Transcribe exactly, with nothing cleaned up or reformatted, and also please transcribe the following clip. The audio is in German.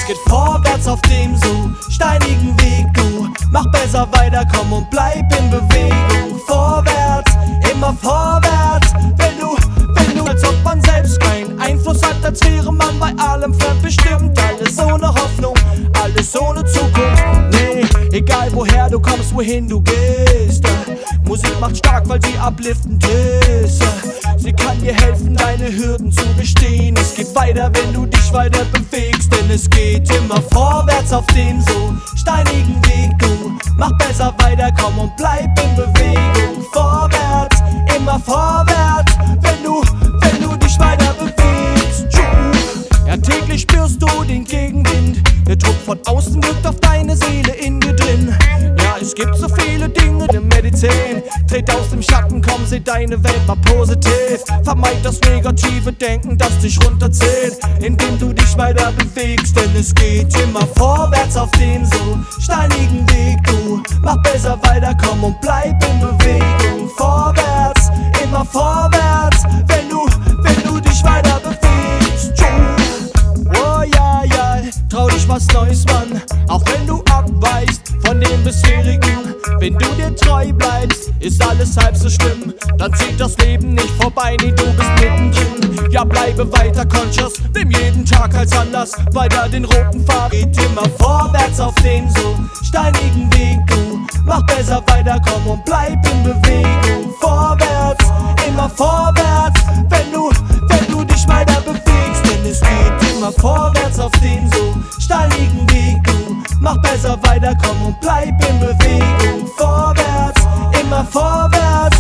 geht vorwärts auf dem so steinigen Weg, du mach besser weiter, komm und bleib in Bewegung. Vorwärts, immer vorwärts, wenn du, wenn du, als ob man selbst keinen Einfluss hat, als wäre man bei allem fremdbestimmt. Alles ohne Hoffnung, alles ohne Zukunft. Nee, egal woher du kommst, wohin du gehst, Musik macht stark, weil sie upliftend ist. Sie kann dir helfen, deine Hürden zu bestehen. Es geht weiter, wenn du dich weiter bewegst, denn es geht immer vorwärts auf dem so steinigen Weg, du mach besser weiter, komm und bleib in Bewegung. Vorwärts, immer vorwärts, wenn du, wenn du dich weiter bewegst. Ja, täglich spürst du den Gegenwind, der Druck von außen wirkt auf deine Seele in dir drin. Ja, es gibt so viele Dinge, die Medizin. Tritt aus dem Schatten, komm, seh deine Welt mal positiv. Vermeid das negative Denken, das dich runterzählt, indem du dich weiter bewegst, denn es geht immer vorwärts auf dem so steinigen Weg, du mach besser weiter, komm und bleib in Bewegung. Vorwärts, immer vorwärts, wenn du, wenn du dich weiter bewegst. Oh ja, ja, trau dich was Neues, Mann, auch wenn du abweichst von dem bisherigen. Wenn du dir treu bleibst, ist alles halb so schlimm. Dann zieht das Leben nicht vorbei, nee, du bist mittendrin. Ja, bleibe weiter conscious, nimm jeden Tag als anders. Weiter den roten Pfad, geht immer vorwärts auf dem so steinigen Weg, du mach besser weiter, komm und bleib in Bewegung. Vorwärts, immer vorwärts, wenn du, wenn du dich weiter bewegst, denn es geht immer vorwärts auf dem so steinigen Weg, du mach besser weiter, komm und bleib in Bewegung. Vorwärts, immer vorwärts,